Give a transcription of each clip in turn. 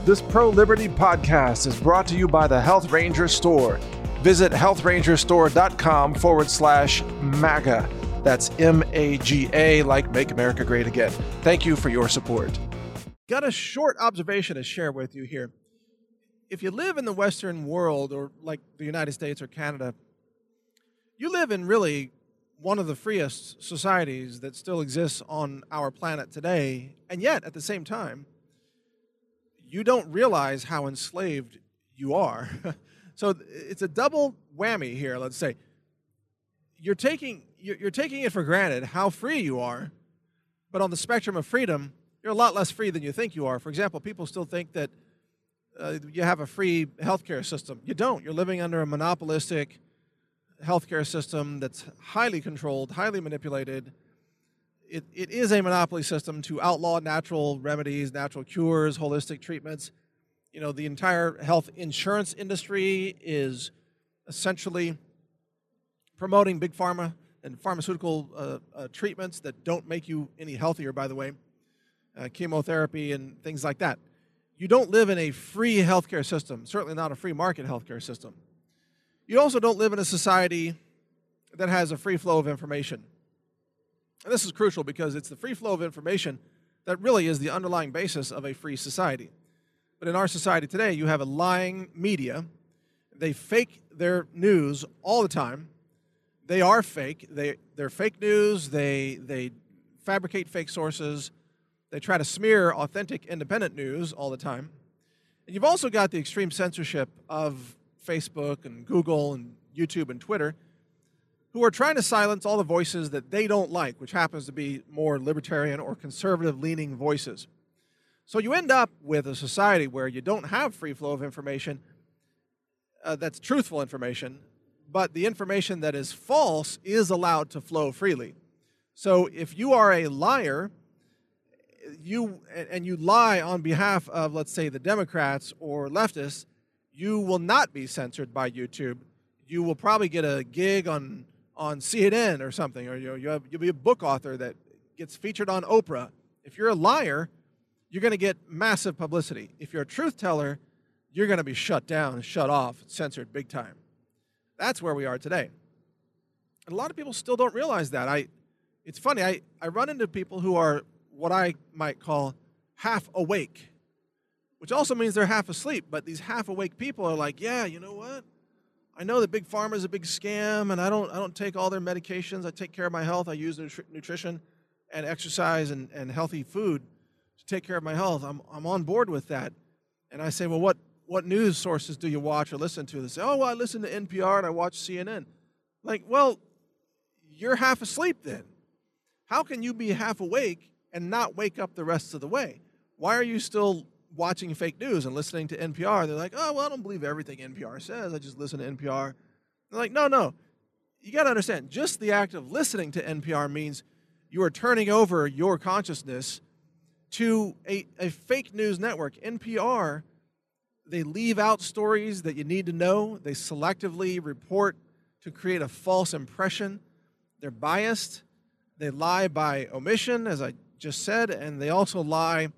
This pro-liberty podcast is brought to you by the Health Ranger Store. Visit healthrangerstore.com/MAGA. That's MAGA, like Make America Great Again. Thank you for your support. Got a short observation to share with you here. If you live in the Western world, or like the United States or Canada, you live in really one of the freest societies that still exists on our planet today, and yet, at the same time, you don't realize how enslaved you are. So it's a double whammy here, let's say. You're taking it for granted how free you are, but on the spectrum of freedom, you're a lot less free than you think you are. For example, people still think that you have a free healthcare system. You don't. You're living under a monopolistic healthcare system that's highly controlled, highly manipulated. It is a monopoly system to outlaw natural remedies, natural cures, holistic treatments. You know, the entire health insurance industry is essentially promoting big pharma and pharmaceutical treatments that don't make you any healthier, by the way, chemotherapy and things like that. You don't live in a free healthcare system, certainly not a free market healthcare system. You also don't live in a society that has a free flow of information. And this is crucial because it's the free flow of information that really is the underlying basis of a free society. But in our society today, you have a lying media. They fake their news all the time. They are fake. They're fake news. They fabricate fake sources. They try to smear authentic, independent news all the time. And you've also got the extreme censorship of Facebook and Google and YouTube and Twitter, who are trying to silence all the voices that they don't like, which happens to be more libertarian or conservative-leaning voices. So you end up with a society where you don't have free flow of information that's truthful information, but the information that is false is allowed to flow freely. So if you are a liar, you lie on behalf of, let's say, the Democrats or leftists, you will not be censored by YouTube. You will probably get a gig on CNN or something, or you'll be a book author that gets featured on Oprah. If you're a liar, you're going to get massive publicity. If you're a truth teller, you're going to be shut down, shut off, censored big time. That's where we are today. And a lot of people still don't realize that. It's funny, I run into people who are what I might call half awake, which also means they're half asleep. But these half awake people are like, yeah, you know what? I know that big pharma is a big scam, and I don't take all their medications. I take care of my health. I use nutrition and exercise and healthy food to take care of my health. I'm on board with that. And I say, well, what news sources do you watch or listen to? They say, oh, well, I listen to NPR and I watch CNN. Like, well, you're half asleep then. How can you be half awake and not wake up the rest of the way? Why are you still watching fake news and listening to NPR? They're like, oh, well, I don't believe everything NPR says. I just listen to NPR. They're like, no. You got to understand, just the act of listening to NPR means you are turning over your consciousness to a fake news network. NPR, they leave out stories that you need to know. They selectively report to create a false impression. They're biased. They lie by omission, as I just said, and they also lie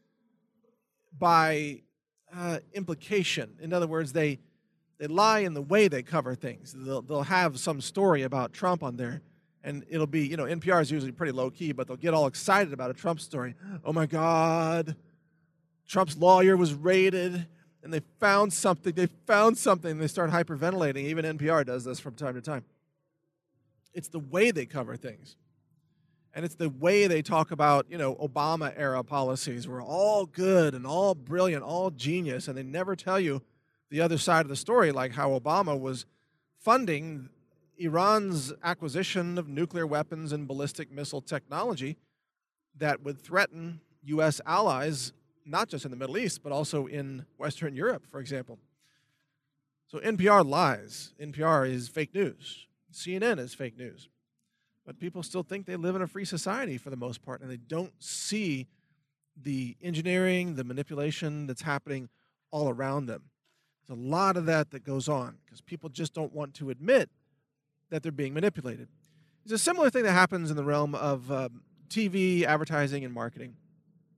by implication. In other words, they lie in the way they cover things. They'll have some story about Trump on there, and it'll be, NPR is usually pretty low-key, but they'll get all excited about a Trump story. Oh, my God, Trump's lawyer was raided, and they found something. They start hyperventilating. Even NPR does this from time to time. It's the way they cover things. And it's the way they talk about, Obama-era policies were all good and all brilliant, all genius, and they never tell you the other side of the story, like how Obama was funding Iran's acquisition of nuclear weapons and ballistic missile technology that would threaten U.S. allies, not just in the Middle East, but also in Western Europe, for example. So NPR lies. NPR is fake news. CNN is fake news. But people still think they live in a free society for the most part, and they don't see the engineering, the manipulation that's happening all around them. There's a lot of that goes on because people just don't want to admit that they're being manipulated. There's a similar thing that happens in the realm of TV, advertising, and marketing.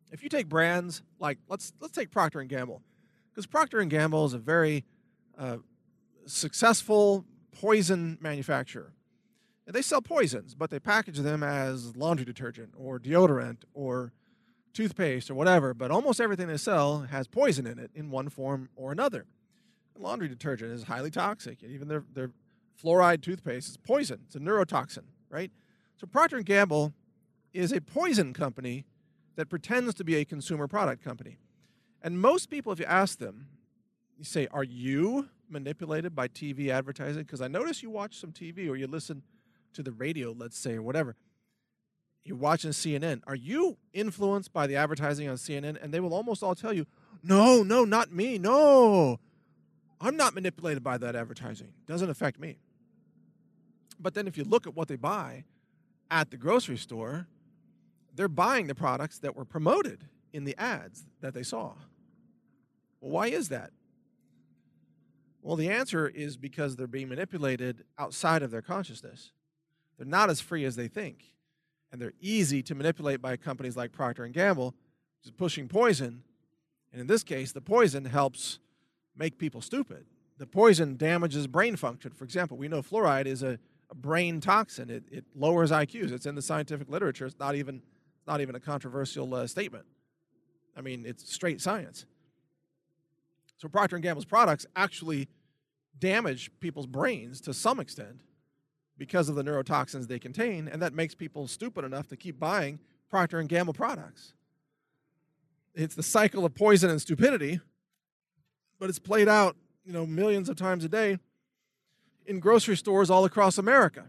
If you take brands like, let's take Procter & Gamble, because Procter & Gamble is a very successful poison manufacturer. And they sell poisons, but they package them as laundry detergent or deodorant or toothpaste or whatever, but almost everything they sell has poison in it in one form or another. And laundry detergent is highly toxic, and even their fluoride toothpaste is poison. It's a neurotoxin, right? So Procter & Gamble is a poison company that pretends to be a consumer product company. And most people, if you ask them, you say, are you manipulated by TV advertising? Because I notice you watch some TV or you listen to the radio, let's say, or whatever. You're watching CNN. Are you influenced by the advertising on CNN? And they will almost all tell you, no, not me. No, I'm not manipulated by that advertising. It doesn't affect me. But then if you look at what they buy at the grocery store, they're buying the products that were promoted in the ads that they saw. Well, why is that? Well, the answer is because they're being manipulated outside of their consciousness. They're not as free as they think. And they're easy to manipulate by companies like Procter & Gamble, which is pushing poison. And in this case, the poison helps make people stupid. The poison damages brain function. For example, we know fluoride is a brain toxin. It lowers IQs. It's in the scientific literature. It's not even a controversial statement. I mean, it's straight science. So Procter & Gamble's products actually damage people's brains to some extent because of the neurotoxins they contain, and that makes people stupid enough to keep buying Procter & Gamble products. It's the cycle of poison and stupidity, but it's played out, millions of times a day in grocery stores all across America.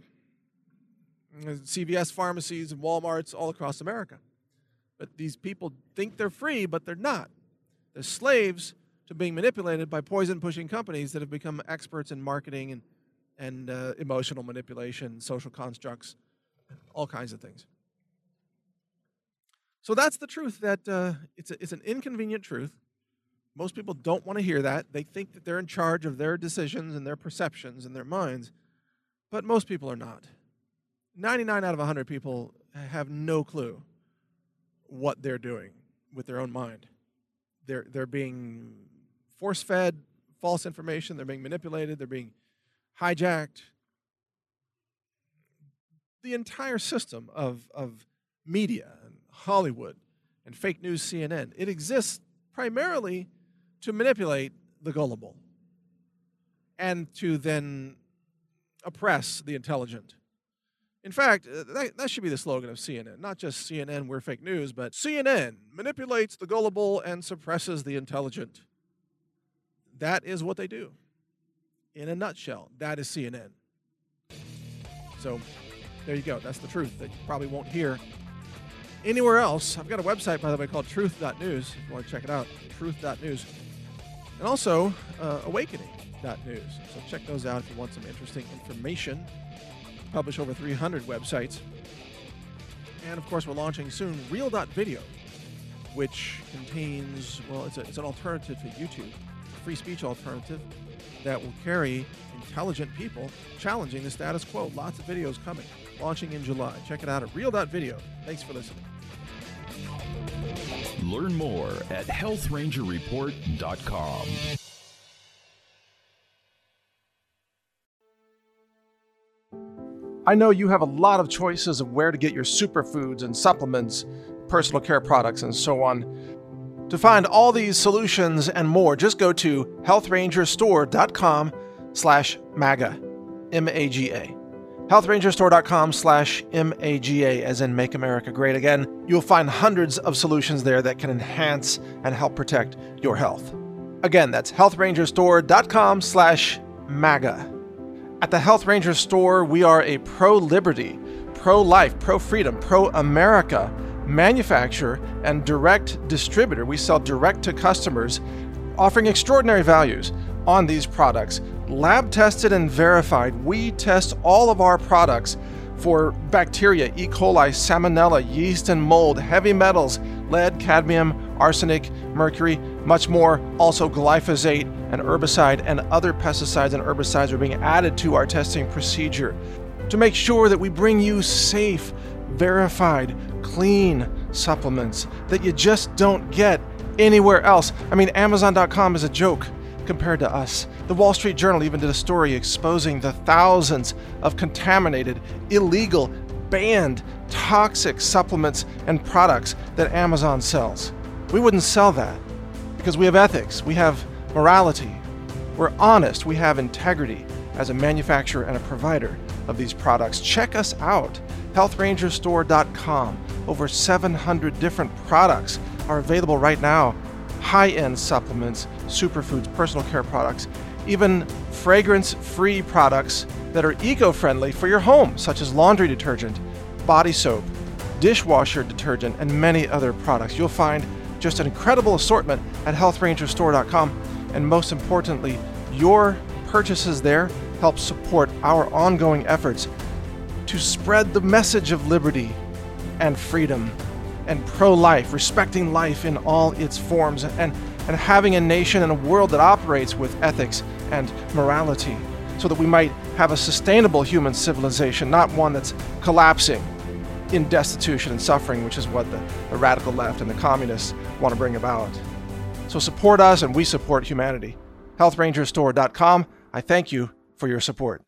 CVS pharmacies and Walmarts all across America. But these people think they're free, but they're not. They're slaves to being manipulated by poison-pushing companies that have become experts in marketing and emotional manipulation, social constructs, all kinds of things. So that's the truth. That it's an inconvenient truth. Most people don't want to hear that. They think that they're in charge of their decisions and their perceptions and their minds, but most people are not. 99 out of 100 people have no clue what they're doing with their own mind. They're being force-fed false information. They're being manipulated. They're being hijacked. The entire system of media and Hollywood and fake news CNN, it exists primarily to manipulate the gullible and to then oppress the intelligent. In fact, that should be the slogan of CNN. Not just CNN, we're fake news, but CNN manipulates the gullible and suppresses the intelligent. That is what they do. In a nutshell, that is CNN. So there you go. That's the truth that you probably won't hear anywhere else. I've got a website, by the way, called truth.news. If you want to check it out, truth.news. And also awakening.news. So check those out if you want some interesting information. Publish over 300 websites. And, of course, we're launching soon Real.video, which contains, it's an alternative to YouTube, a free speech alternative that will carry intelligent people challenging the status quo. Lots of videos coming, launching in July. Check it out at Real.video. Thanks for listening. Learn more at healthrangerreport.com. I know you have a lot of choices of where to get your superfoods and supplements, personal care products, and so on. To find all these solutions and more, just go to healthrangerstore.com/MAGA, M-A-G-A. healthrangerstore.com/MAGA, as in Make America Great Again. You'll find hundreds of solutions there that can enhance and help protect your health. Again, that's healthrangerstore.com/MAGA. At the Health Ranger Store, we are a pro-liberty, pro-life, pro-freedom, pro-America manufacturer and direct distributor. We sell direct to customers, offering extraordinary values on these products. Lab tested and verified. We test all of our products for bacteria, E. coli, salmonella, yeast and mold, heavy metals, lead, cadmium, arsenic, mercury, much more. Also glyphosate, an herbicide, and other pesticides and herbicides are being added to our testing procedure to make sure that we bring you safe, verified, clean, supplements that you just don't get anywhere else. I mean, Amazon.com is a joke compared to us. The Wall Street Journal even did a story exposing the thousands of contaminated, illegal, banned, toxic supplements and products that Amazon sells. We wouldn't sell that because we have ethics, we have morality, we're honest, we have integrity as a manufacturer and a provider of these products. Check us out, healthrangerstore.com. Over 700 different products are available right now. High-end supplements, superfoods, personal care products, even fragrance-free products that are eco-friendly for your home, such as laundry detergent, body soap, dishwasher detergent, and many other products. You'll find just an incredible assortment at healthrangerstore.com, and most importantly, your purchases there help support our ongoing efforts to spread the message of liberty and freedom and pro-life, respecting life in all its forms, and having a nation and a world that operates with ethics and morality, so that we might have a sustainable human civilization, not one that's collapsing in destitution and suffering, which is what the radical left and the communists want to bring about. So support us and we support humanity. healthrangerstore.com. I thank you for your support.